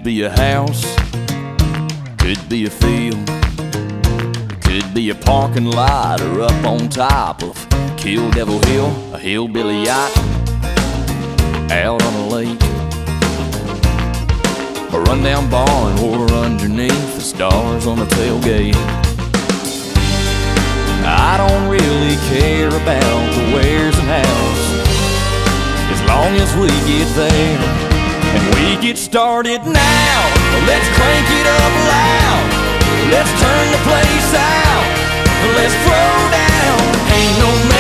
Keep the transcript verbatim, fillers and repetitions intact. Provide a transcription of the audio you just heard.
be a house, could be a field, could be a parking lot, or up on top of Kill Devil Hill, a hillbilly yacht out on a lake, a rundown barn or underneath the stars on the tailgate. I don't really care about the wheres and hows, as long as we get there and we get started now. Let's crank it up loud, let's turn the place out, let's throw down. Ain't no